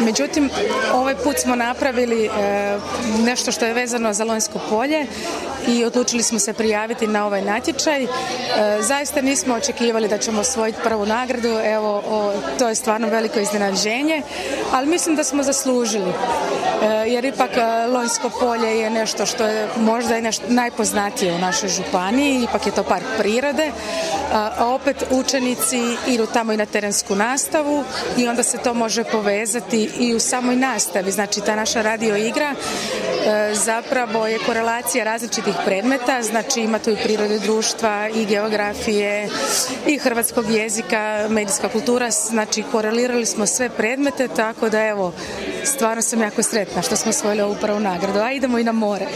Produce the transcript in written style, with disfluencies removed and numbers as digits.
Međutim, ovaj put smo napravili nešto što je vezano za Lonjsko polje i odlučili smo se prijaviti na ovaj natječaj. Zaista nismo očekivali da ćemo osvojiti prvu nagradu, evo, to je stvarno veliko iznenađenje, ali mislim da smo zaslužili, jer ipak Lonjsko polje je nešto što je možda i najpoznatije u našoj županiji, ipak je to park prirode, a opet učenici idu tamo i na terensku nastavu i onda se to može povezati i u samoj nastavi. Znači, ta naša radio igra zapravo je korelacija različitih predmeta, znači ima tu i prirode društva i geografije i hrvatskog jezika, medijska kultura, znači korelirali smo sve predmete, tako da evo, stvarno sam jako sretna što smo osvojili ovu prvu nagradu, a idemo i na more.